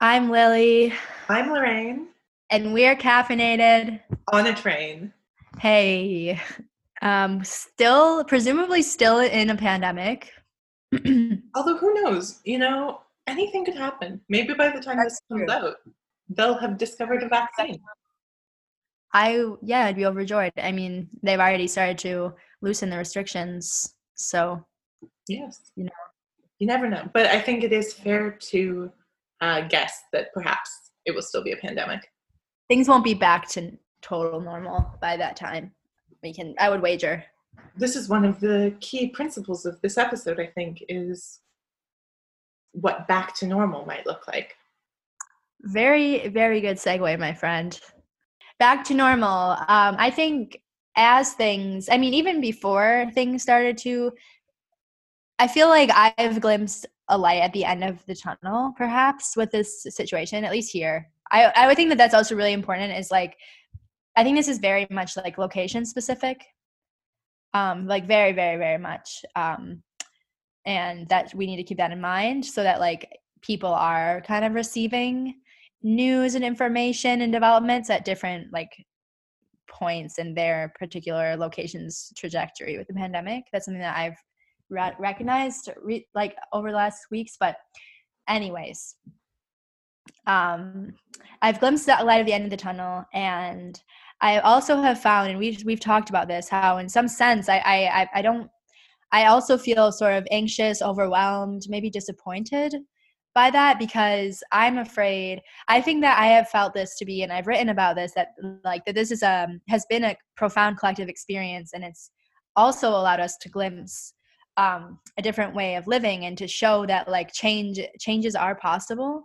I'm Lily, I'm Lorraine and we're caffeinated. on a train. Hey, still, presumably still in a pandemic. That's Although who knows, anything could happen. Maybe by the time this comes true. out, they'll have discovered a vaccine. Yeah, I'd be overjoyed. I mean, they've already started to loosen the restrictions, so, Yes, you know, you never know. But I think it is fair to guess that perhaps it will still be a pandemic. things won't be back to total normal by that time. I would wager. This is one of the key principles of this episode, I think, is what back to normal might look like. Very, very good segue, my friend. Back to normal. I think I mean, even before things started to I feel like I've glimpsed a light at the end of the tunnel, perhaps, with this situation, at least here. I would think that that's also really important is like, I think this is very much like location specific, like very, very, very much. And that we need to keep that in mind so that like people are kind of receiving news and information and developments at different like points in their particular location's trajectory with the pandemic. That's something that I've recognized like over the last weeks. But anyways, I've glimpsed the light at the end of the tunnel, and I also have found, and we've talked about this, how in some sense I don't. I also feel sort of anxious, overwhelmed, maybe disappointed by that because I'm afraid. I think that I have felt this to be, and I've written about this, that like that this is has been a profound collective experience, and it's also allowed us to glimpse a different way of living and to show that like changes are possible.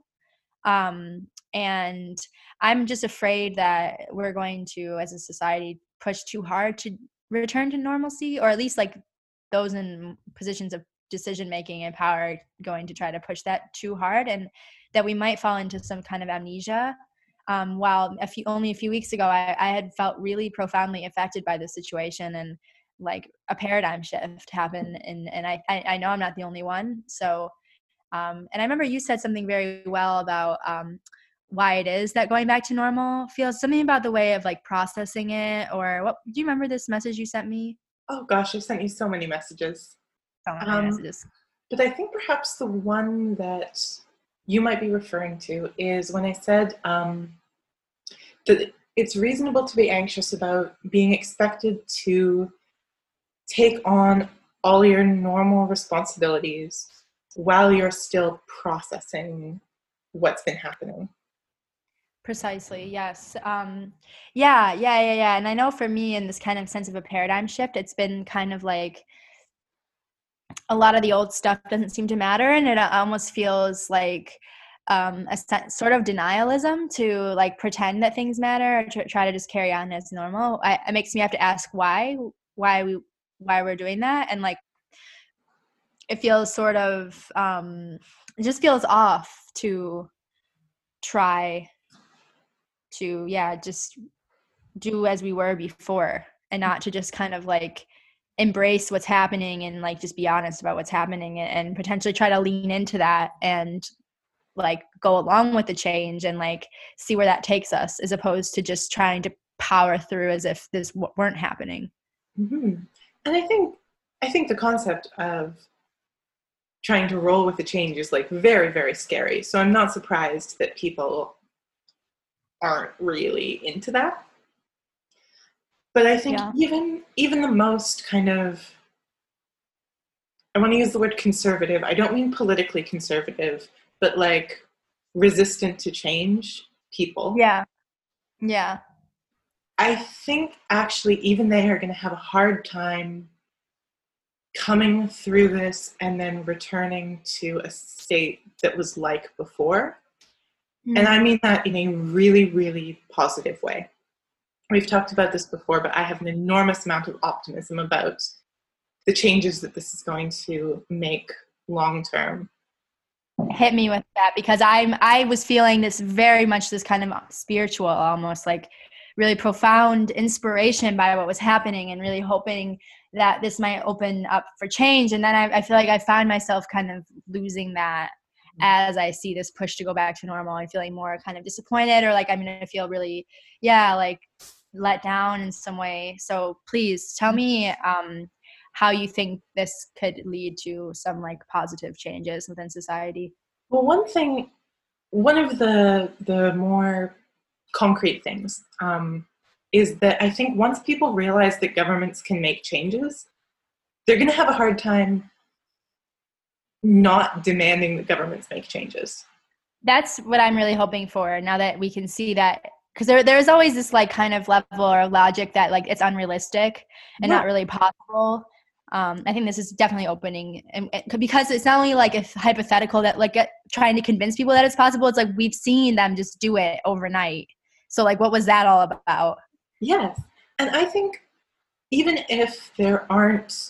And I'm just afraid that we're going to, as a society, push too hard to return to normalcy, or at least like those in positions of decision making and power going to try to push that too hard, and that we might fall into some kind of amnesia. While only a few weeks ago, I had felt really profoundly affected by this situation, and like a paradigm shift happened, and I know I'm not the only one. So and I remember you said something very well about why it is that going back to normal feels something about the way of like processing it, or what do you remember this message you sent me? Oh gosh, I've sent you so many messages. So many Um, messages. but I think perhaps the one that you might be referring to is when I said that it's reasonable to be anxious about being expected to take on all your normal responsibilities while you're still processing what's been happening. Precisely, yes. Yeah. And I know for me, in this kind of sense of a paradigm shift, it's been kind of like a lot of the old stuff doesn't seem to matter, and it almost feels like sort of denialism to like pretend that things matter, or try to just carry on as normal. It makes me have to ask why we why we're doing that, and like it feels sort of it just feels off to try to just do as we were before, and not to just kind of like embrace what's happening and like just be honest about what's happening, and potentially try to lean into that and like go along with the change and like see where that takes us, as opposed to just trying to power through as if this weren't happening. Mm-hmm. And I think the concept of trying to roll with the change is like very, very scary. So I'm not surprised that people aren't really into that. But I think Yeah. even the most kind of, I want to use the word conservative. I don't mean politically conservative, but like resistant to change people. Yeah. Yeah. I think actually even they are going to have a hard time coming through this and then returning to a state that was like before. And I Mm. mean that in a really, really positive way. We've talked about this before, but I have an enormous amount of optimism about the changes that this is going to make long term. Hit me with that, because I was feeling this very much, this kind of spiritual, almost like really profound inspiration by what was happening, and really hoping that this might open up for change. And then I feel like I found myself kind of losing that as I see this push to go back to normal, I'm feeling more kind of disappointed, or like I'm going to feel really, yeah, like let down in some way. So please tell me how you think this could lead to some like positive changes within society. Well, one of the more concrete things is that I think once people realize that governments can make changes, they're going to have a hard time not demanding that governments make changes. That's what I'm really hoping for, now that we can see that, because there's always this like kind of level or logic that like it's unrealistic and Yeah. not really possible. I think this is definitely opening, and because it's not only like a hypothetical that like trying to convince people that it's possible. It's like we've seen them just do it overnight. So like, what was that all about? Yes. And I think even if there aren't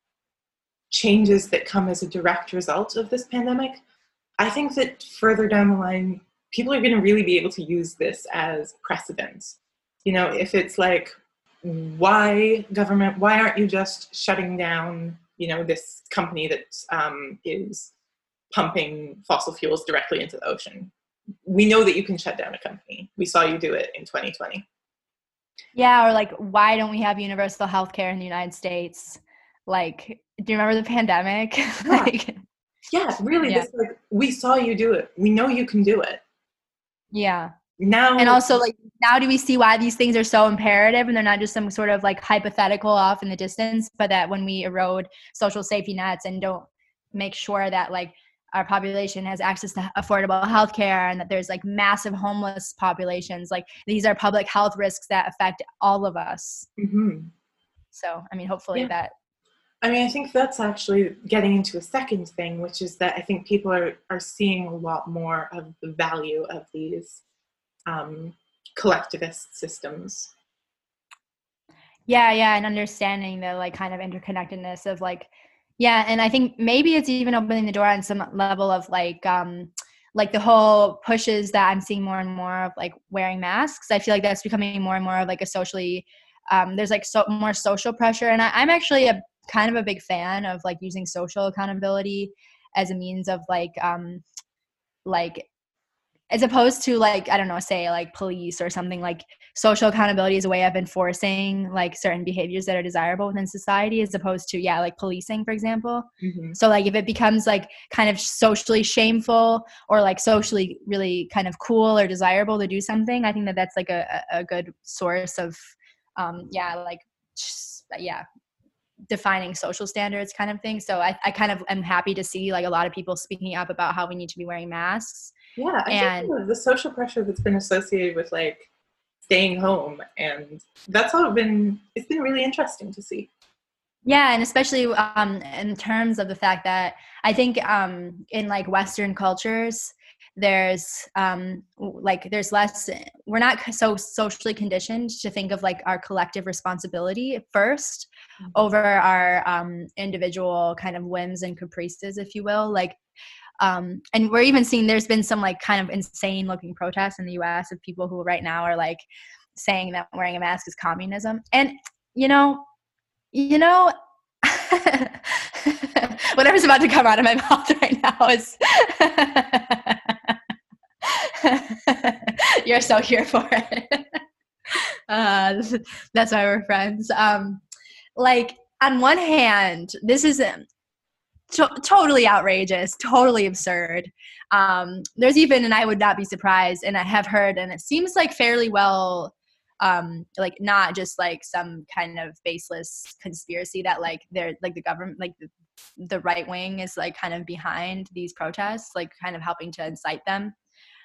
changes that come as a direct result of this pandemic, I think that further down the line, people are going to really be able to use this as precedent. You know, if it's like, why government, why aren't you just shutting down, you know, this company that is pumping fossil fuels directly into the ocean? We know that you can shut down a company. We saw you do it in 2020. Yeah, or like, why don't we have universal health care in the United States? Like, do you remember the pandemic? Yeah. Like, Yeah, really, yeah, this like, we saw you do it. We know you can do it. yeah. And Now, also, like, now do we see why these things are so imperative, and they're not just some sort of like hypothetical off in the distance, but that when we erode social safety nets and don't make sure that like our population has access to affordable health care, and that there's like massive homeless populations, like these are public health risks that affect all of us. mhm. So, I mean, hopefully Yeah. that, I mean, I think that's actually getting into a second thing, which is that I think people are seeing a lot more of the value of these um, collectivist systems. yeah, and understanding the like kind of interconnectedness of like, yeah, and I think maybe it's even opening the door on some level of like the whole pushes that I'm seeing more and more of like wearing masks. I feel like that's becoming more and more of like a socially, there's like so more social pressure, and I'm actually a kind of a big fan of like using social accountability as a means of like as opposed to like, I don't know, say like police or something. Like social accountability is a way of enforcing like certain behaviors that are desirable within society, as opposed to, yeah, like policing, for example. Mm-hmm. So like if it becomes like kind of socially shameful or like socially really kind of cool or desirable to do something, I think that that's like a good source of yeah, like yeah, defining social standards kind of thing. So I kind of am happy to see like a lot of people speaking up about how we need to be wearing masks. Yeah, I think And the social pressure that's been associated with like staying home, and that's all it's been really interesting to see. yeah, and especially in terms of the fact that I think in like Western cultures, there's like there's less, we're not so socially conditioned to think of like our collective responsibility first over our individual kind of whims and caprices, if you will. Like and we're even seeing there's been some like kind of insane looking protests in the US of people who right now are like saying that wearing a mask is communism. And you know, you know, whatever's about to come out of my mouth right now is you're so here for it. That's why we're friends. Like on one hand, this is totally outrageous, totally absurd. There's even, and I would not be surprised, and I have heard, and it seems like fairly well, like not just like some kind of baseless conspiracy that like they're like the government, like the right wing is like kind of behind these protests, like kind of helping to incite them.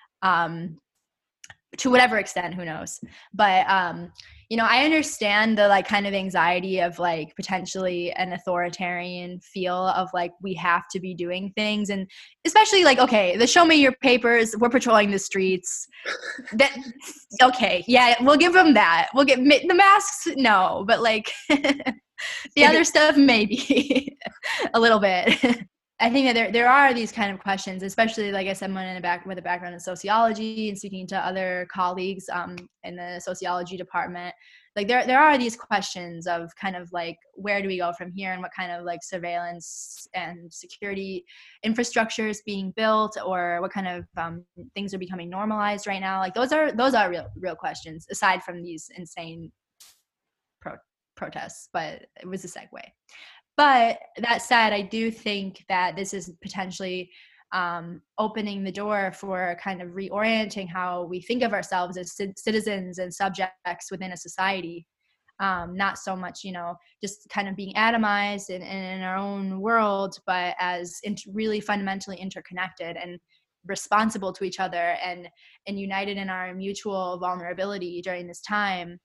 To whatever extent, who knows. But you know, I understand the like kind of anxiety of like potentially an authoritarian feel of like we have to be doing things, and especially like, okay, the show me your papers, we're patrolling the streets, that okay, yeah, we'll give them that, we'll get the masks, no, but like the other stuff maybe a little bit. I think that there are these kind of questions, especially like as someone with a background in sociology and speaking to other colleagues in the sociology department, like there are these questions of kind of like, where do we go from here, and what kind of like surveillance and security infrastructure is being built, or what kind of things are becoming normalized right now. Like those are real questions, aside from these insane protests. But it was a segue. But that said, I do think that this is potentially opening the door for kind of reorienting how we think of ourselves as citizens and subjects within a society. Not so much, just kind of being atomized in our own world, but as really fundamentally interconnected and responsible to each other, and united in our mutual vulnerability during this time.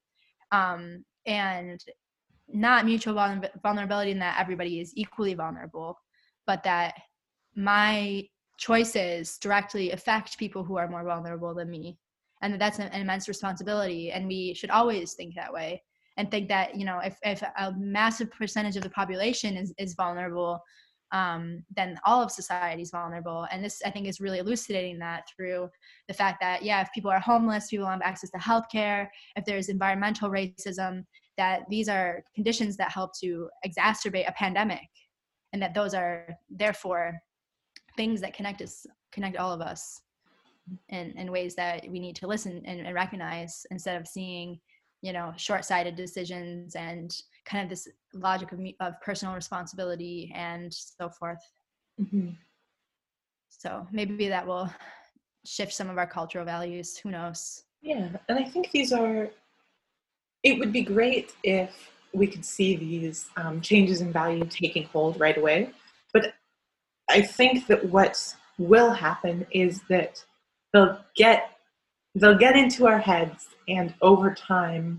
And not mutual vulnerability in that everybody is equally vulnerable, but that my choices directly affect people who are more vulnerable than me, and that's an immense responsibility. And we should always think that way, and think that if a massive percentage of the population is vulnerable, then all of society is vulnerable. And this, I think, is really elucidating that through the fact that, if people are homeless, people don't have access to healthcare, if there's environmental racism, that these are conditions that help to exacerbate a pandemic, and that those are therefore things that connect all of us in ways that we need to listen and recognize, instead of seeing, short-sighted decisions and kind of this logic of personal responsibility and so forth. Mm-hmm. So maybe that will shift some of our cultural values. Who knows? Yeah, and I think it would be great if we could see these changes in value taking hold right away. But I think that what will happen is that they'll get into our heads, and over time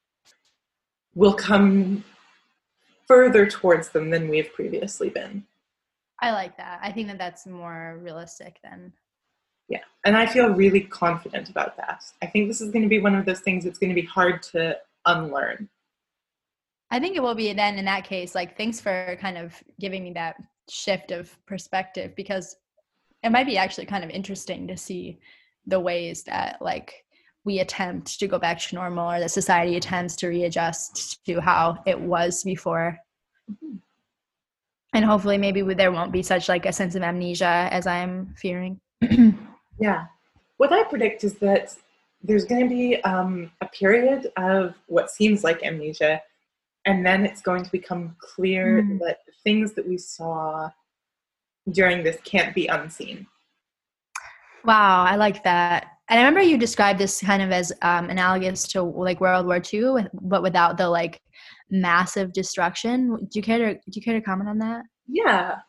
we'll come further towards them than we have previously been. I like that. I think that that's more realistic than. Yeah, and I feel really confident about that. I think this is going to be one of those things that's going to be hard to unlearn. I think it will be then in that case. Like, thanks for kind of giving me that shift of perspective, because it might be actually kind of interesting to see the ways that like we attempt to go back to normal, or that society attempts to readjust to how it was before. Mm-hmm. And hopefully maybe there won't be such like a sense of amnesia as I'm fearing. Yeah. What I predict is that there's going to be a period of what seems like amnesia, and then it's going to become clear that the things that we saw during this can't be unseen. Wow, I like that. And I remember you described this kind of as analogous to like World War II, but without the like massive destruction. Do you care to comment on that? Yeah.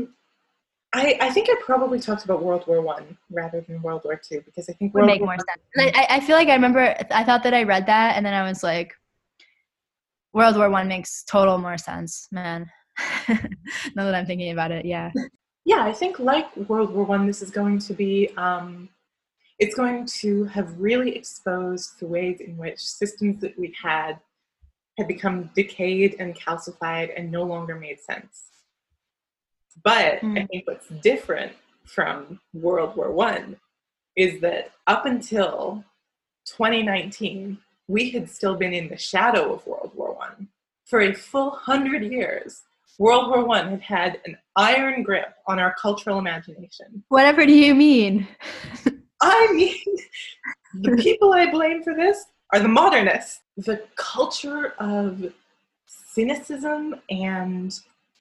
I think I probably talked about World War I rather than World War II, because I think would make more sense. I feel like I thought that I read that, and then I was like, World War I makes total more sense, man. Now that I'm thinking about it, yeah. Yeah, I think like World War I, this is going to be, it's going to have really exposed the ways in which systems that we had become decayed and calcified and no longer made sense. But I think what's different from World War I is that up until 2019, we had still been in the shadow of World War I. For a full 100 years, World War I had had an iron grip on our cultural imagination. Whatever do you mean? I mean, the people I blame for this are the modernists. The culture of cynicism and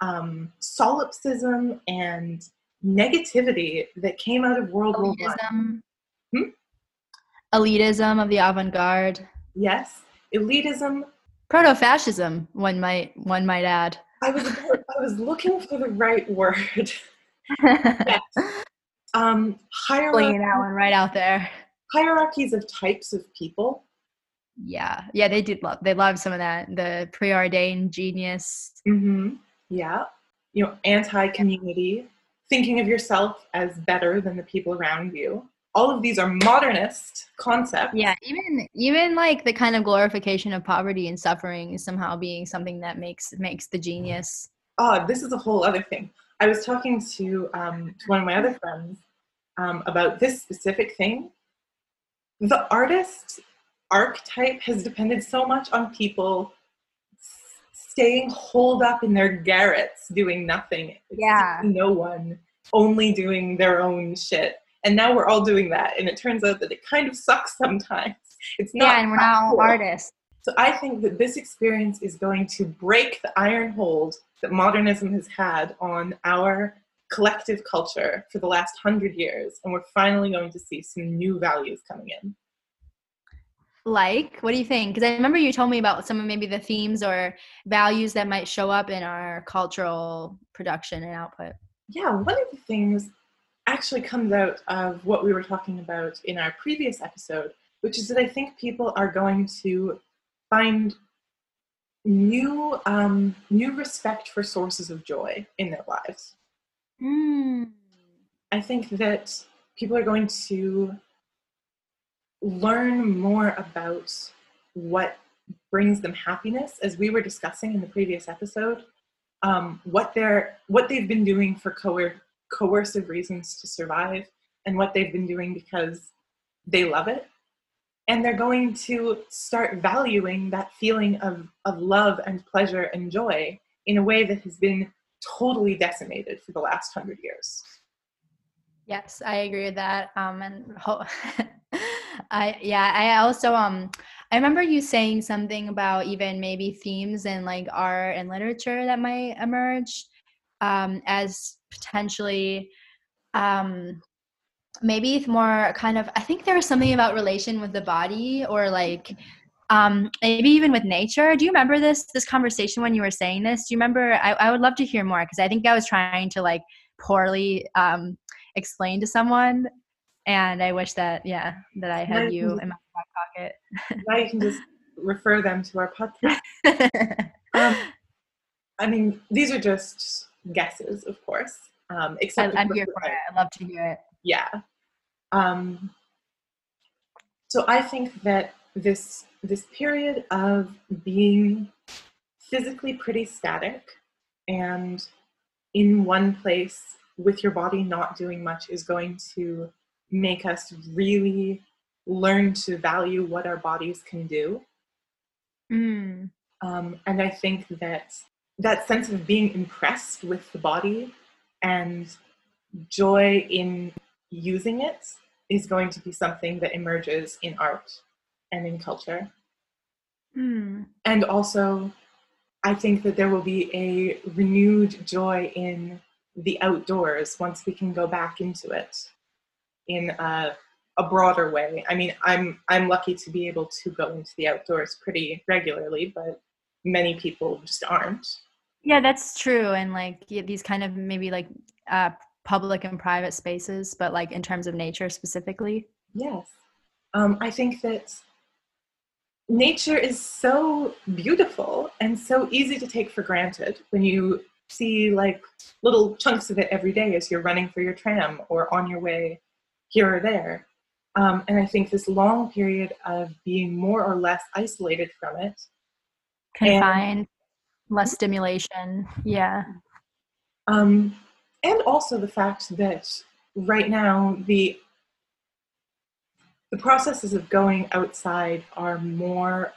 solipsism and negativity that came out of World War I. Elitism of the avant-garde. Yes, elitism. Proto-fascism, one might add. I was looking for the right word. Yes. Pulling that one right out there. Hierarchies of types of people. Yeah, they love some of that. The preordained genius. Mm-hmm. Yeah, anti-community, thinking of yourself as better than the people around you. All of these are modernist concepts. Yeah, even like the kind of glorification of poverty and suffering is somehow being something that makes the genius. Oh, this is a whole other thing. I was talking to one of my other friends about this specific thing. The artist archetype has depended so much on people staying holed up in their garrets doing nothing, Yeah. seeing no one, only doing their own shit. And now we're all doing that, and it turns out that it kind of sucks sometimes. It's not Yeah, and we're now cool. artists. So I think that this experience is going to break the iron hold that modernism has had on our collective culture for the last 100 years, and we're finally going to see some new values coming in. Like, what do you think? Because I remember you told me about some of maybe the themes or values that might show up in our cultural production and output. Yeah, one of the things actually comes out of what we were talking about in our previous episode, which is that I think people are going to find new respect for sources of joy in their lives. I think that people are going to learn more about what brings them happiness, as we were discussing in the previous episode, what they've been doing for coercive reasons to survive, and what they've been doing because they love it. And they're going to start valuing that feeling of love and pleasure and joy in a way that has been totally decimated for the last 100 years. Yes, I agree with that. I also I remember you saying something about even maybe themes in like art and literature that might emerge as potentially maybe more kind of, I think there was something about relation with the body or like maybe even with nature. Do you remember this conversation when you were saying this? Do you remember? I would love to hear more, because I think I was trying to like poorly explain to someone, and I wish that that I had you in my back pocket. Now you can just refer them to our podcast. I mean, these are just guesses, of course. Except I'm here for it. I'd love to hear it. Yeah. So I think that this period of being physically pretty static and in one place with your body not doing much is going to make us really learn to value what our bodies can do. And I think that sense of being impressed with the body and joy in using it is going to be something that emerges in art and in culture. And also, I think that there will be a renewed joy in the outdoors once we can go back into it in a broader way. I mean, I'm lucky to be able to go into the outdoors pretty regularly, but many people just aren't. Yeah, that's true. And like these kind of maybe like public and private spaces, but like in terms of nature specifically. Yes. I think that nature is so beautiful and so easy to take for granted when you see like little chunks of it every day as you're running for your tram or on your way here or there. And I think this long period of being more or less isolated from it. Confined, less stimulation. Yeah. And also the fact that right now the processes of going outside are more,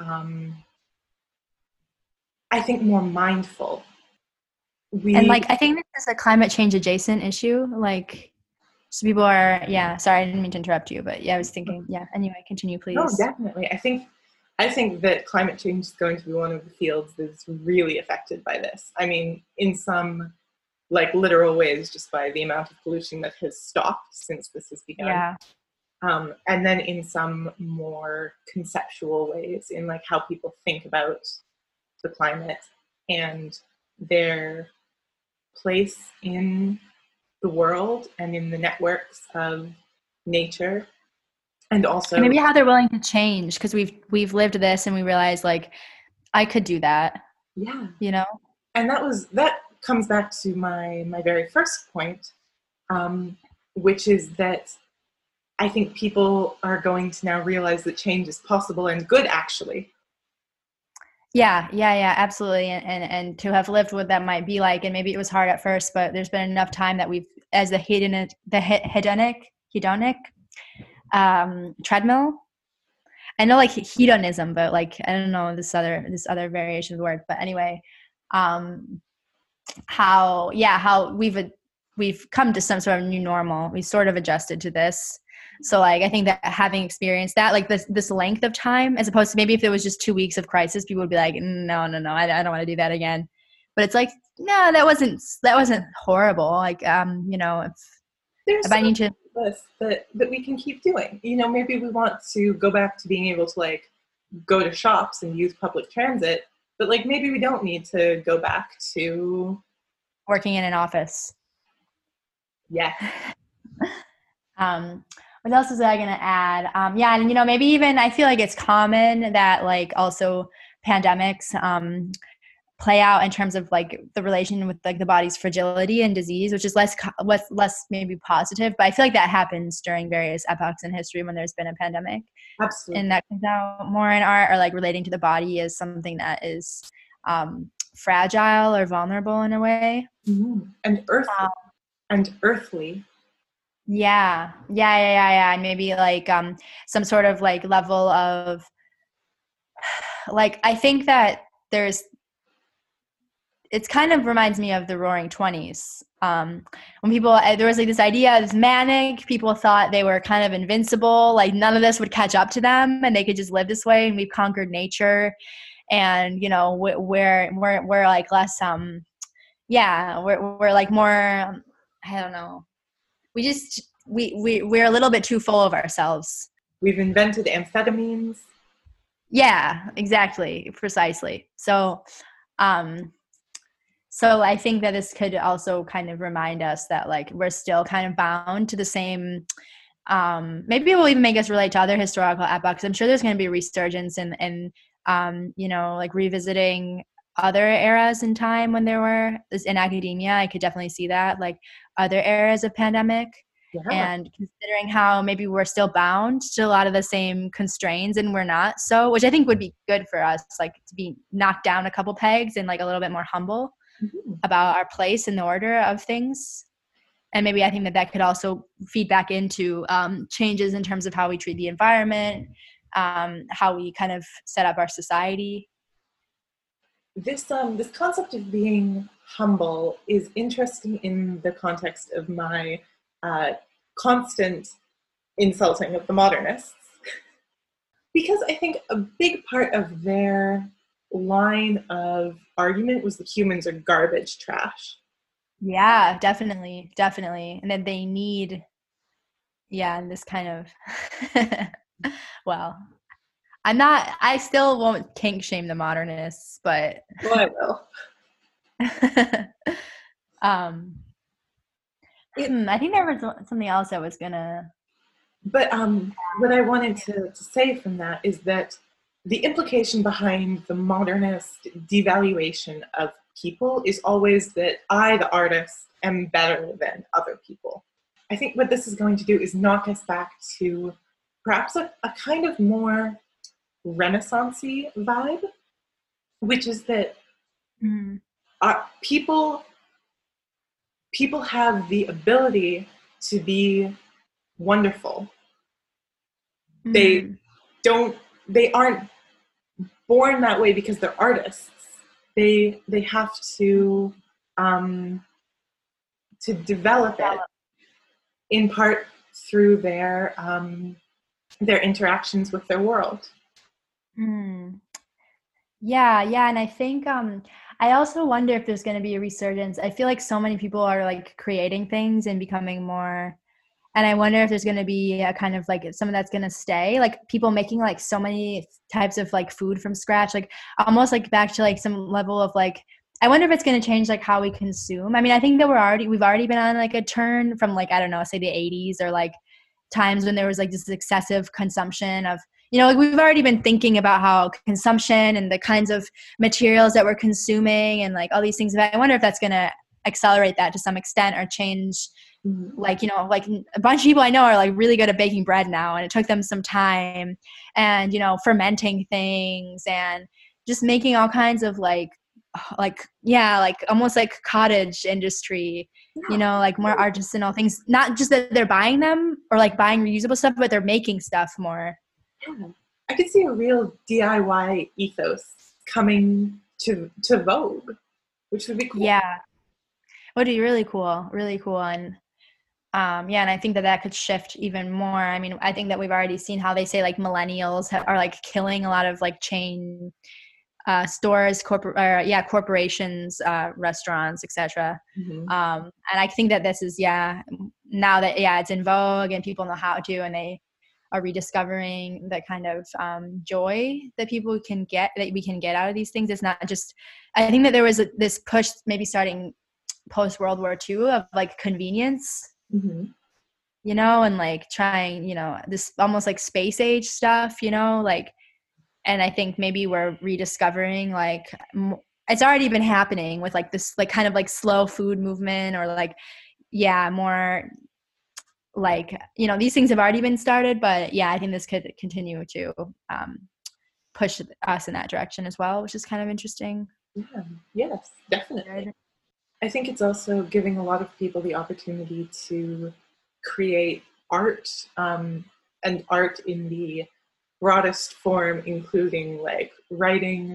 I think, more mindful. And like, I think this is a climate change adjacent issue. Like, so people are, sorry, I didn't mean to interrupt you, but I was thinking, anyway, continue, please. No, definitely. I think that climate change is going to be one of the fields that's really affected by this. I mean, in some like literal ways, just by the amount of pollution that has stopped since this has begun. Yeah. And then in some more conceptual ways, in like how people think about the climate and their place in the world and in the networks of nature. And also maybe how they're willing to change, because we've lived this and we realize like I could do that. Yeah. You know? And that comes back to my very first point, which is that I think people are going to now realize that change is possible and good, actually. Yeah, absolutely. And to have lived what that might be like, and maybe it was hard at first, but there's been enough time that we've, as the hedonic treadmill. I know like hedonism, but like I don't know this other variation of the word. But anyway, um, how we've come to some sort of new normal. We sort of adjusted to this. So like I think that having experienced that, like this length of time, as opposed to maybe if it was just 2 weeks of crisis, people would be like, no, I don't want to do that again. But it's like, no, that wasn't horrible. Like There's if I need to, this that we can keep doing. Maybe we want to go back to being able to like go to shops and use public transit, but like maybe we don't need to go back to working in an office. yeah. What else was I going to add? Yeah, and maybe even I feel like it's common that like also pandemics play out in terms of like the relation with like the body's fragility and disease, which is less maybe positive. But I feel like that happens during various epochs in history when there's been a pandemic. Absolutely. And that comes out more in art, or like relating to the body as something that is fragile or vulnerable in a way. Mm-hmm. And earthly. Yeah. And maybe like some sort of like level of like, I think that it's kind of reminds me of the Roaring Twenties. When people, there was like this idea, this manic, people thought they were kind of invincible, like none of this would catch up to them and they could just live this way, and we've conquered nature. And we're like less we're like more I don't know, we're a little bit too full of ourselves. We've invented amphetamines. Yeah, exactly, precisely. So I think that this could also kind of remind us that like we're still kind of bound to the same maybe it will even make us relate to other historical epochs. I'm sure there's going to be a resurgence in like revisiting other eras in time when there were in academia. I could definitely see that, like other eras of pandemic. Yeah. And considering how maybe we're still bound to a lot of the same constraints and we're not, so which I think would be good for us, like to be knocked down a couple pegs and like a little bit more humble about our place in the order of things. And maybe I think that could also feed back into changes in terms of how we treat the environment, how we kind of set up our society. This concept of being humble is interesting in the context of my constant insulting of the modernists, because I think a big part of their line of argument was that humans are garbage trash. Yeah, definitely. And then they need, this kind of, well, I still won't kink shame the modernists, but. Well, I will. I think there was something else I was gonna. But what I wanted to say from that is that the implication behind the modernist devaluation of people is always that I, the artist, am better than other people. I think what this is going to do is knock us back to perhaps a kind of more Renaissance-y vibe, which is that people have the ability to be wonderful. They aren't born that way because they're artists. They have to develop it in part through their interactions with their world. Yeah, and I think I also wonder if there's going to be a resurgence. I feel like so many people are like creating things and becoming more, and I wonder if there's going to be a kind of like some of that's going to stay, like people making like so many types of like food from scratch, like almost like back to like some level of like, I wonder if it's going to change like how we consume. I mean, I think that we've already been on like a turn from like, I don't know, say the 80s or like times when there was like this excessive consumption of, like we've already been thinking about how consumption and the kinds of materials that we're consuming and like all these things. I wonder if that's going to accelerate that to some extent or change. Like, like a bunch of people I know are like really good at baking bread now, and it took them some time, and, fermenting things and just making all kinds of like almost like cottage industry, like more artisanal things, not just that they're buying them or like buying reusable stuff, but they're making stuff more. Yeah. I could see a real DIY ethos coming to Vogue, which would be cool. Yeah. Would be really cool. Really cool. And yeah, and I think that that could shift even more. I mean, I think that we've already seen how they say like millennials are like killing a lot of like chain stores, corporations, restaurants, etc. Mm-hmm. And I think that this is now that it's in vogue and people know how to, and they are rediscovering the kind of joy that people can get, that we can get out of these things. It's not just, I think that there was this push maybe starting post World War II of like convenience, Mm-hmm. you know, and like trying, you know, this almost like space age stuff, you know, like, and I think maybe we're rediscovering like it's already been happening with like this like kind of like slow food movement, or like more like, you know, these things have already been started, but I think this could continue to push us in that direction as well, which is kind of interesting. Yeah, yes, definitely. I think it's also giving a lot of people the opportunity to create art, and art in the broadest form, including like writing,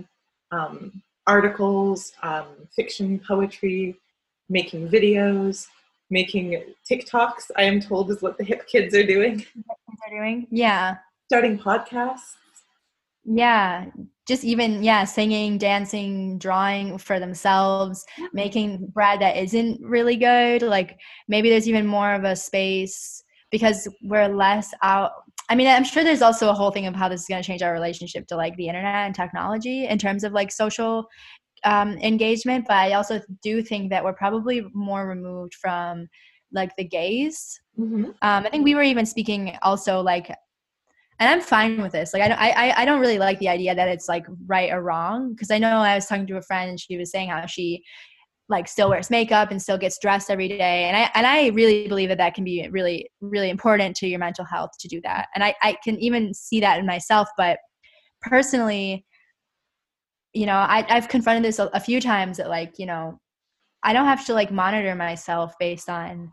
articles, fiction, poetry, making videos, making TikToks, I am told is what the hip kids are doing. Yeah. Starting podcasts. Yeah. Just even, singing, dancing, drawing for themselves, making bread that isn't really good. Like maybe there's even more of a space because we're less out. I mean, I'm sure there's also a whole thing of how this is going to change our relationship to like the internet and technology in terms of like social engagement. But I also do think that we're probably more removed from like the gaze. Mm-hmm. I think we were even speaking also like, and I'm fine with this. Like, I don't really like the idea that it's like right or wrong. Cause I know I was talking to a friend and she was saying how she like still wears makeup and still gets dressed every day. And I really believe that that can be really, really important to your mental health to do that. And I can even see that in myself, but personally, you know, I've confronted this a few times that like, you know, I don't have to like monitor myself based on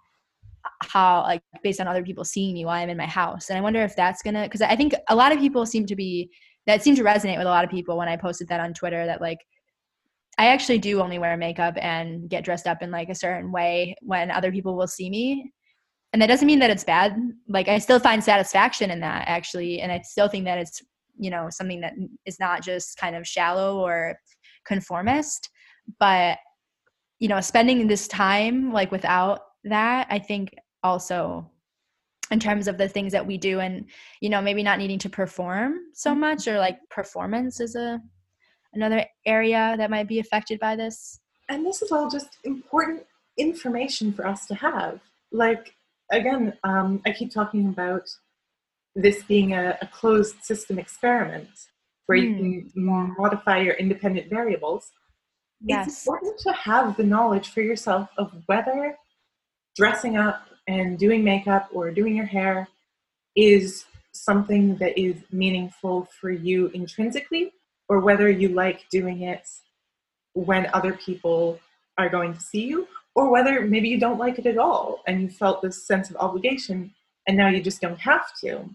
other people seeing me while I'm in my house. And I wonder if that's gonna, because I think a lot of people seem to resonate with a lot of people when I posted that on Twitter, that like I actually do only wear makeup and get dressed up in like a certain way when other people will see me. And that doesn't mean that it's bad. Like I still find satisfaction in that actually. And I still think that it's, you know, something that is not just kind of shallow or conformist, but, you know, spending this time like without that, I think also in terms of the things that we do, and, you know, maybe not needing to perform so much, or like performance is another area that might be affected by this. And this is all just important information for us to have. Like, again, I keep talking about this being a closed system experiment where you can modify your independent variables. Yes. It's important to have the knowledge for yourself of whether dressing up and doing makeup or doing your hair is something that is meaningful for you intrinsically, or whether you like doing it when other people are going to see you, or whether maybe you don't like it at all and you felt this sense of obligation and now you just don't have to.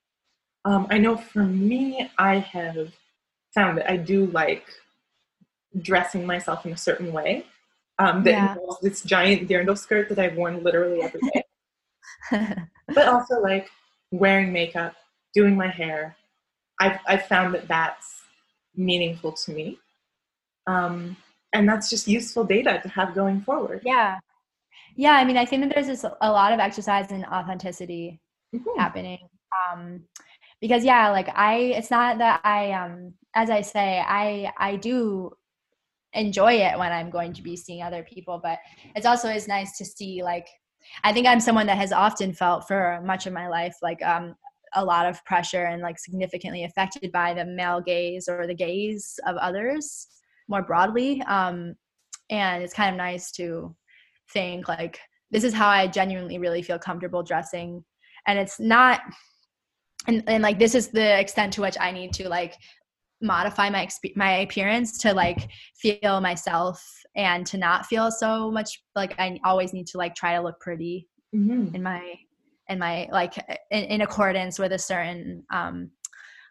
I know for me, I have found that I do like dressing myself in a certain way that involves this giant dirndl skirt that I've worn literally every day. But also like wearing makeup, doing my hair. I've found that that's meaningful to me. And that's just useful data to have going forward. Yeah. I mean, I think that there's a lot of exercise in authenticity happening. Because like it's not that as I say, I do enjoy it when I'm going to be seeing other people, but it's also is nice to see, like, I think I'm someone that has often felt for much of my life, like, a lot of pressure and like significantly affected by the male gaze or the gaze of others more broadly. And it's kind of nice to think like, this is how I genuinely really feel comfortable dressing. And it's not, and like, this is the extent to which I need to like modify my appearance to like feel myself and to not feel so much like I always need to like try to look pretty in my like in accordance with a certain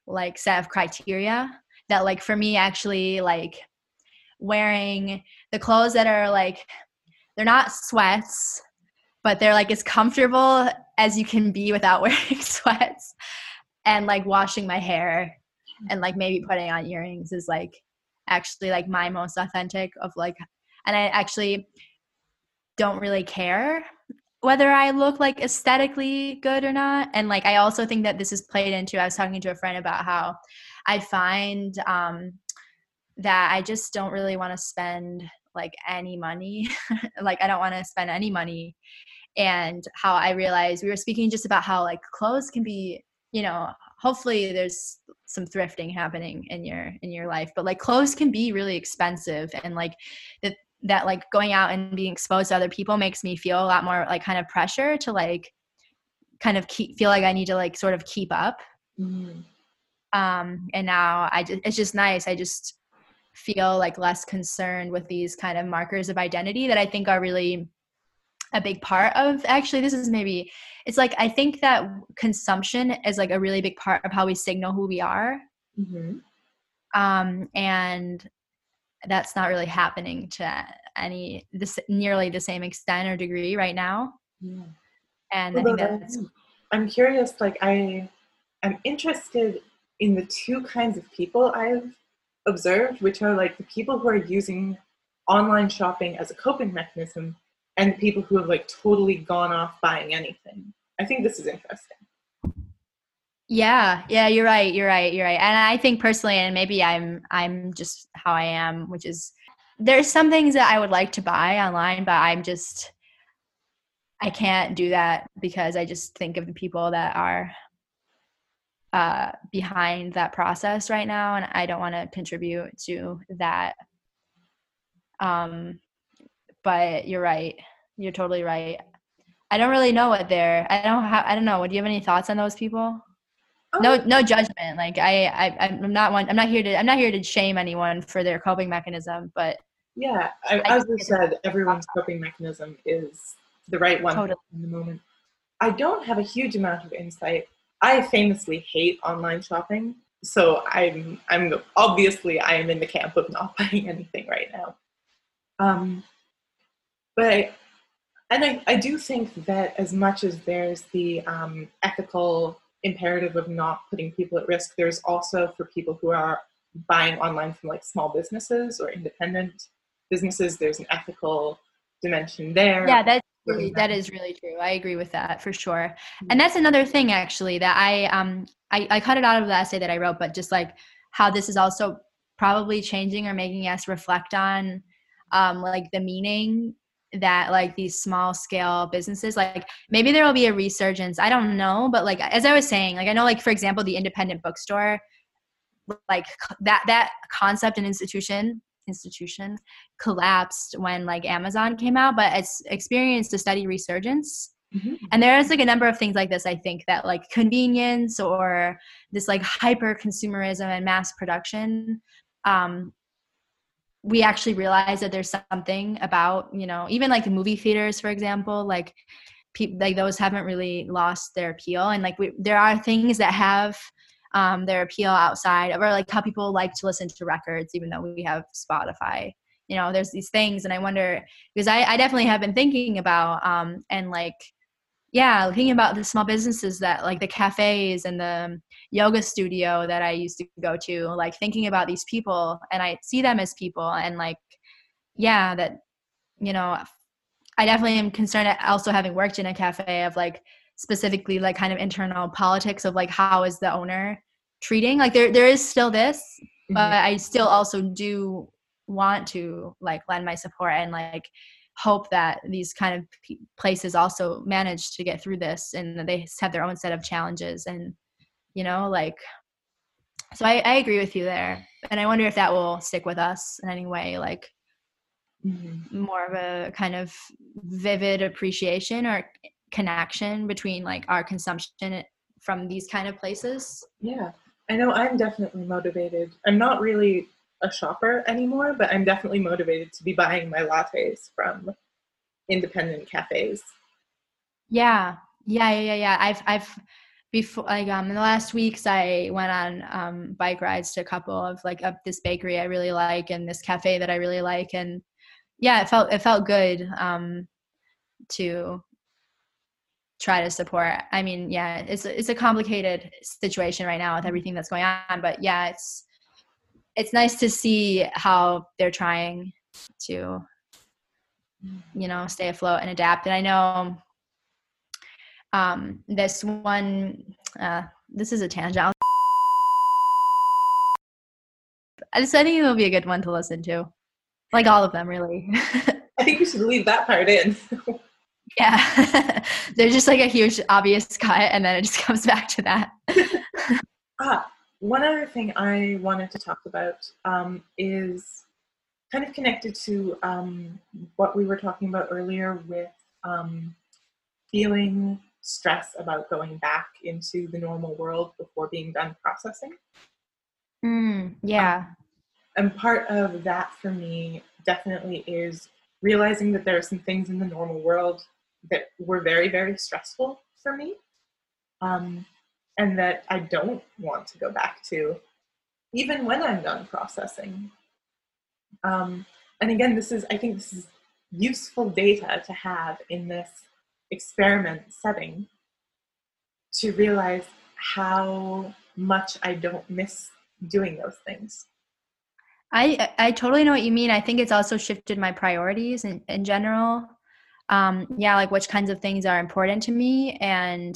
like set of criteria that like for me actually like wearing the clothes that are like they're not sweats but they're like as comfortable as you can be without wearing sweats, and like washing my hair and like maybe putting on earrings is like actually like my most authentic of like, and I actually don't really care whether I look like aesthetically good or not. And like I also think that this is played into, I was talking to a friend about how I find that I just don't really want to spend like any money. Like I don't want to spend any money. And how I realized we were speaking just about how like clothes can be, you know, hopefully there's some thrifting happening in your life, but like clothes can be really expensive, and like that like going out and being exposed to other people makes me feel a lot more like kind of pressure to like kind of feel like I need to like sort of keep up. Mm-hmm. And now it's just nice. I just feel like less concerned with these kind of markers of identity that I think are really a big part of, actually this is maybe, it's like I think that consumption is like a really big part of how we signal who we are. Mm-hmm. And that's not really happening to nearly the same extent or degree right now. Yeah. And I think Although that's I'm curious, like I'm interested in the two kinds of people I've observed, which are like the people who are using online shopping as a coping mechanism and the people who have like totally gone off buying anything. I think this is interesting. yeah, you're right. And I think personally, and maybe I'm just how I am, which is there's some things that I would like to buy online, but I can't do that because I just think of the people that are behind that process right now, and I don't want to contribute to that. But you're right. You're totally right. I don't really know what I don't know. Do you have any thoughts on those people? Um, No judgment. Like I'm not here to shame anyone for their coping mechanism, but yeah, I as think you it's said, everyone's coping mechanism is the right one totally. in the moment. I don't have a huge amount of insight. I famously hate online shopping, so I'm obviously I am in the camp of not buying anything right now. Um, but I do think that as much as there's the ethical imperative of not putting people at risk, there's also for people who are buying online from like small businesses or independent businesses, there's an ethical dimension there. Yeah, that is really true. I agree with that for sure. And Yeah. that's another thing actually that I cut it out of the essay that I wrote, but just like how this is also probably changing or making us reflect on like the meaning that like these small scale businesses, like maybe there will be a resurgence, I don't know, but like as I was saying, like I know like for example the independent bookstore, like that concept and institution collapsed when like Amazon came out, but it's experienced a steady resurgence. Mhm. And there's like a number of things like this, I think, that like convenience or this like hyper consumerism and mass production, we actually realize that there's something about, you know, even like the movie theaters, for example, like like those haven't really lost their appeal. And like there are things that have their appeal outside of, or like how people like to listen to records, even though we have Spotify, you know, there's these things. And I wonder, because I definitely have been thinking about, and like, yeah, thinking about the small businesses that like the cafes and the yoga studio that I used to go to, like thinking about these people, and I see them as people, and like, yeah, that, you know, I definitely am concerned at also having worked in a cafe of like specifically like kind of internal politics of like how is the owner treating, like there is still this, but Mhm. I still also do want to like lend my support and like hope that these kind of places also manage to get through this and that they have their own set of challenges. And you know, like, so I agree with you there, and I wonder if that will stick with us in any way, like Mhm. more of a kind of vivid appreciation or connection between like our consumption from these kind of places. Yeah, I know I'm definitely motivated. I'm not really a shopper anymore, but I'm definitely motivated to be buying my lattes from independent cafes. Yeah. I've before, like, in the last weeks I went on bike rides to a couple of like up this bakery I really like and this cafe that I really like, and yeah, it felt good to try to support. I mean, yeah, it's a complicated situation right now with everything that's going on, but yeah, it's nice to see how they're trying to, stay afloat and adapt. And I know this one, this is a tangent. I think it'll be a good one to listen to, like all of them, really. I think we should leave that part in. Yeah. There's just like a huge obvious cut and then it just comes back to that. One other thing I wanted to talk about is kind of connected to what we were talking about earlier with feeling stress about going back into the normal world before being done processing. Yeah. And part of that for me definitely is realizing that there are some things in the normal world that were very, very stressful for me, and that I don't want to go back to, even when I'm done processing. And again, I think this is useful data to have in this experiment setting to realize how much I don't miss doing those things. I totally know what you mean. I think it's also shifted my priorities in general. Yeah, like which kinds of things are important to me. And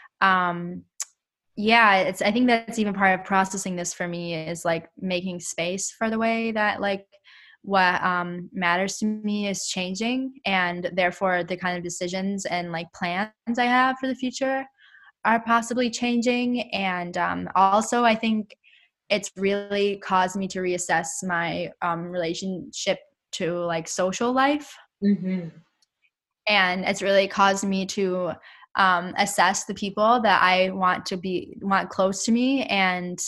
yeah, I think that's even part of processing this for me is like making space for the way that like what matters to me is changing, and therefore the kind of decisions and like plans I have for the future are possibly changing. And also I think it's really caused me to reassess my relationship to like social life. Mm-hmm. And it's really caused me to assess the people that I want close to me. And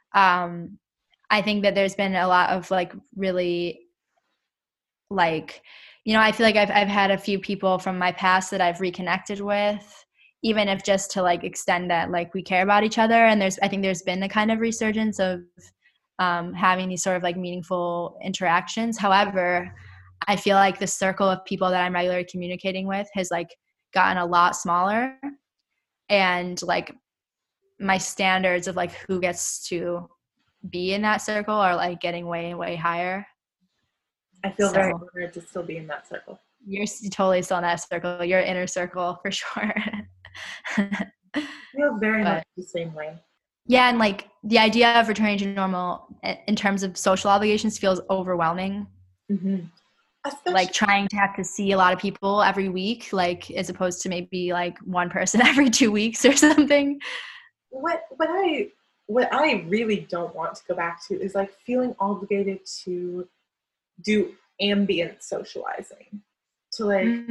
I think that there's been a lot of like really like, I feel like I've had a few people from my past that I've reconnected with, even if just to like extend that like we care about each other. And I think there's been a kind of resurgence of having these sort of like meaningful interactions. However, I feel like the circle of people that I'm regularly communicating with has like gotten a lot smaller, and like my standards of like who gets to be in that circle are like getting way, way higher. I feel very honored to still be in that circle. You're totally still in that circle. You're inner circle for sure. I feel very much the same way. Yeah, and like the idea of returning to normal in terms of social obligations feels overwhelming. Mm-hmm. Like trying to have to see a lot of people every week, like as opposed to maybe like one person every 2 weeks or something. What I really don't want to go back to is like feeling obligated to do ambient socializing, to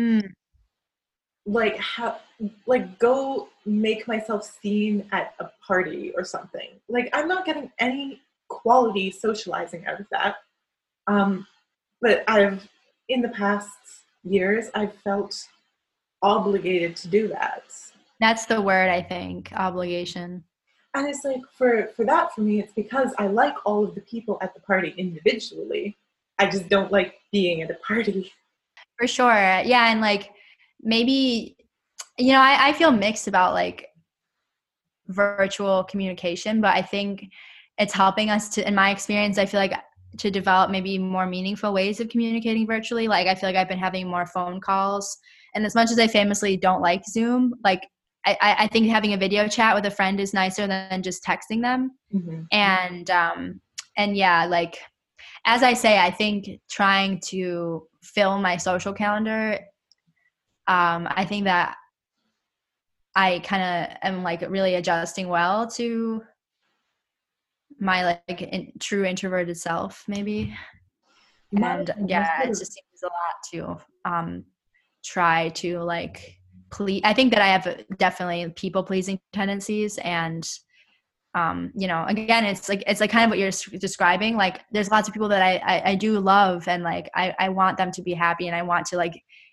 like go make myself seen at a party or something. Like I'm not getting any quality socializing out of that. But in the past years, I've felt obligated to do that. That's the word, I think, obligation. And it's like for me, it's because I like all of the people at the party individually. I just don't like being at a party. For sure. Yeah. And like maybe, I feel mixed about like virtual communication, but I think it's helping us to, in my experience, I feel like to develop maybe more meaningful ways of communicating virtually. Like I feel like I've been having more phone calls, and as much as I famously don't like Zoom, like I think having a video chat with a friend is nicer than just texting them. Mm-hmm. And yeah, like as I say, I think trying to fill my social calendar, I think that I kind of am like really adjusting well to my like true introverted self, maybe. And yeah, it just seems a lot to try to like please. I think that I have definitely people pleasing tendencies, and again, it's like kind of what you're describing. Like there's lots of people that I do love, and like I want them to be happy, and I want to like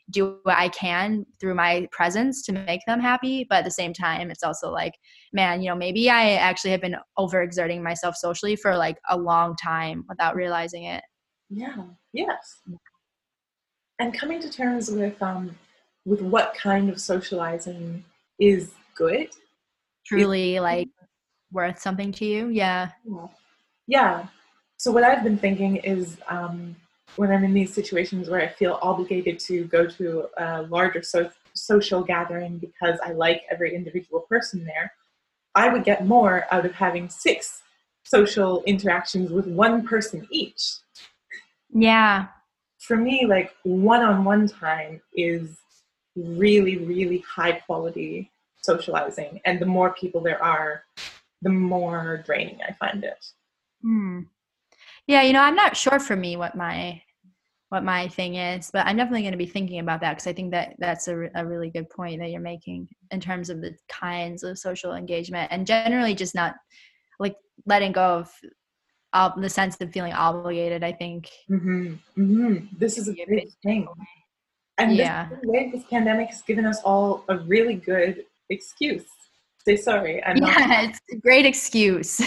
do what I can through my presence to make them happy. But at the same time, it's also like, man, maybe I actually have been overexerting myself socially for like a long time without realizing it. Yeah. Yes. And coming to terms with what kind of socializing is good. Truly like worth something to you. Yeah. Yeah. So what I've been thinking is when I'm in these situations where I feel obligated to go to a larger social gathering because I like every individual person there, I would get more out of having 6 social interactions with one person each. Yeah. For me, like one-on-one time is really, really high quality socializing. And the more people there are, the more draining I find it. Yeah, I'm not sure for me what my thing is, but I'm definitely going to be thinking about that because I think that that's a really good point that you're making in terms of the kinds of social engagement and generally just not like letting go of the sense of feeling obligated, I think. This is a big thing. And this pandemic has given us all a really good excuse. Say sorry. It's a great excuse.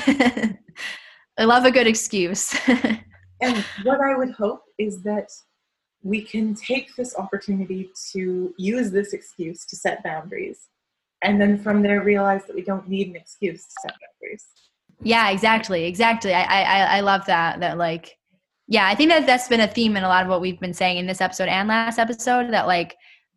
I love a good excuse. And what I would hope is that we can take this opportunity to use this excuse to set boundaries. And then from there, realize that we don't need an excuse to set boundaries. Yeah, exactly. I love that like, yeah, I think that's been a theme in a lot of what we've been saying in this episode and last episode, that like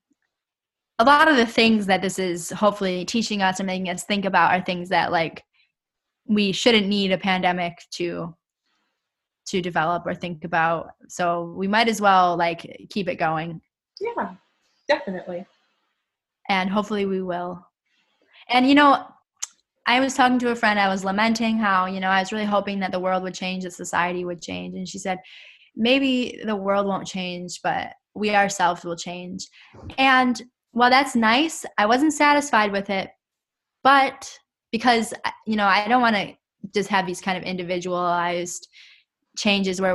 a lot of the things that this is hopefully teaching us and making us think about are things that like we shouldn't need a pandemic to develop or think about. So we might as well like keep it going. Yeah, definitely. And hopefully we will. And I was talking to a friend, I was lamenting how, I was really hoping that the world would change, that society would change. And she said, maybe the world won't change, but we ourselves will change. And while that's nice, I wasn't satisfied with it. But because, I don't want to just have these kind of individualized changes where,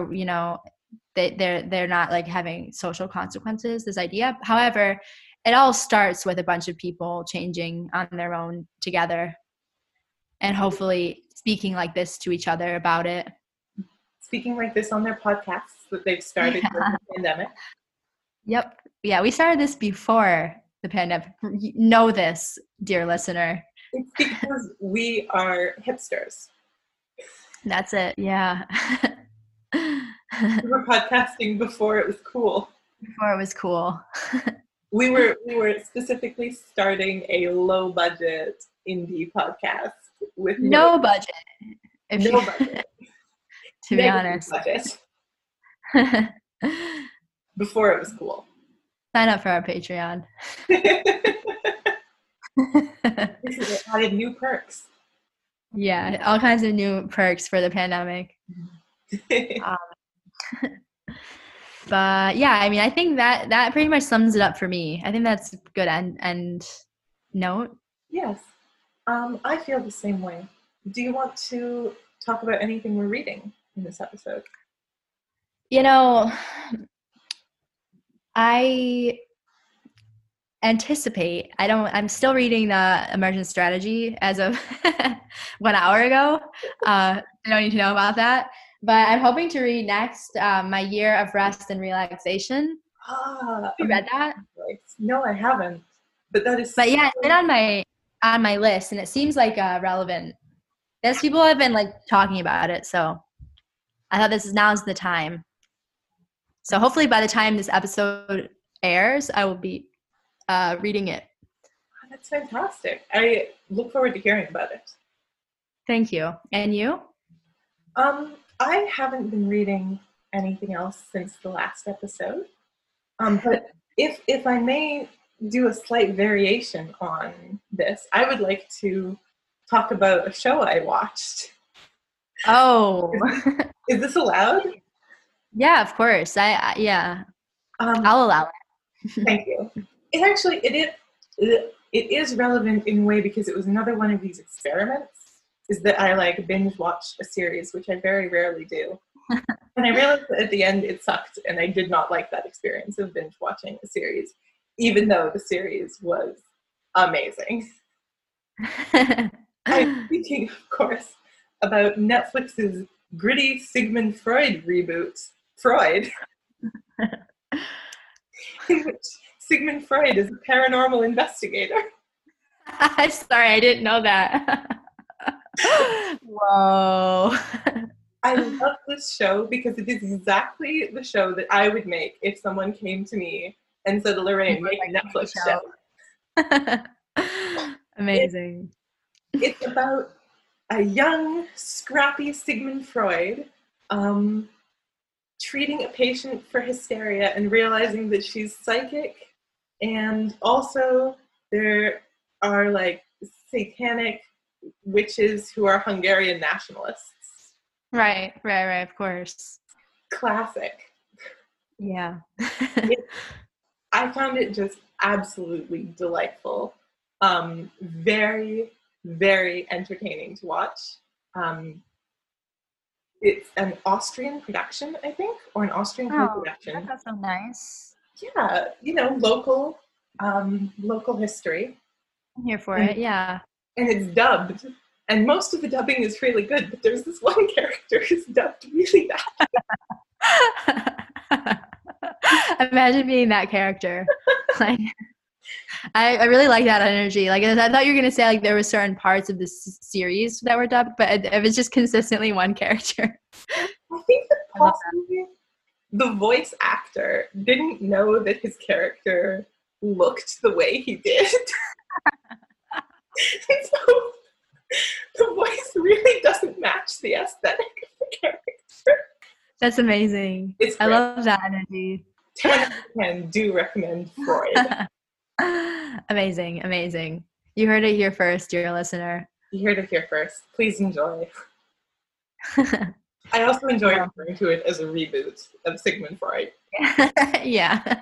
they're not like having social consequences, this idea. However, it all starts with a bunch of people changing on their own together. And hopefully speaking like this to each other about it. Speaking like this on their podcasts that they've started during the pandemic. Yep. Yeah, we started this before the pandemic. Know this, dear listener. It's because we are hipsters. That's it. Yeah. We were podcasting before it was cool. Before it was cool. We were specifically starting a low budget indie podcast with no budget. No budget. To be honest. Budget. Before it was cool. Sign up for our Patreon. It added new perks. Yeah, all kinds of new perks for the pandemic. But yeah, I mean, I think that pretty much sums it up for me. I think that's a good end note. Yes. I feel the same way. Do you want to talk about anything we're reading in this episode? I anticipate, I'm still reading the Emergent Strategy as of 1 hour ago. I don't need to know about that. But I'm hoping to read next My Year of Rest and Relaxation. Have you read that? No, I haven't. But that is. But yeah, it's been on my list, and it seems like relevant. There's people have been like talking about it, so I thought now's the time. So hopefully by the time this episode airs, I will be reading it. Oh, that's fantastic. I look forward to hearing about it. Thank you. And you? I haven't been reading anything else since the last episode. But if I may do a slight variation on this, I would like to talk about a show I watched. Oh. Is this allowed? Yeah, of course. Yeah. I'll allow it. Thank you. It is relevant in a way because it was another one of these experiments, is that I like binge watched a series, which I very rarely do. And I realized that at the end it sucked, and I did not like that experience of binge watching a series, even though the series was amazing. I'm speaking, of course, about Netflix's gritty Sigmund Freud reboot, Freud, in which Sigmund Freud is a paranormal investigator. Sorry, I didn't know that. Whoa. I love this show because it is exactly the show that I would make if someone came to me and said, Lorraine, make a Netflix show. Amazing. It's about a young, scrappy Sigmund Freud treating a patient for hysteria and realizing that she's psychic, and also there are like satanic witches who are Hungarian nationalists. Right, of course. Classic. Yeah. I found it just absolutely delightful. Very, very entertaining to watch. It's an Austrian production, I think, or an Austrian co-production. That's so nice. Yeah, local history. I'm here for it, yeah. And it's dubbed. And most of the dubbing is really good, but there's this one character who's dubbed really bad. Imagine being that character. Like, I really like that energy. Like, I thought you were gonna say like there were certain parts of this series that were dubbed, but it was just consistently one character. I think that possibly the voice actor didn't know that his character looked the way he did. And so the voice really doesn't match the aesthetic of the character. That's amazing. I love that energy. 10 out of 10 do recommend Freud. Amazing. You heard it here first, dear listener. You heard it here first. Please enjoy. I also enjoy referring to it as a reboot of Sigmund Freud. Yeah.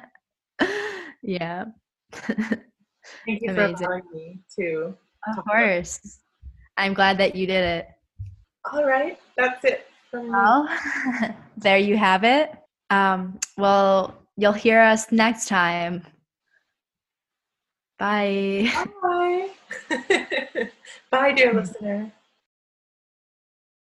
Thank you for allowing me to. Of course. I'm glad that you did it. All right. That's it from me. Well, there you have it. Well, you'll hear us next time. Bye. Bye. Bye, dear listener.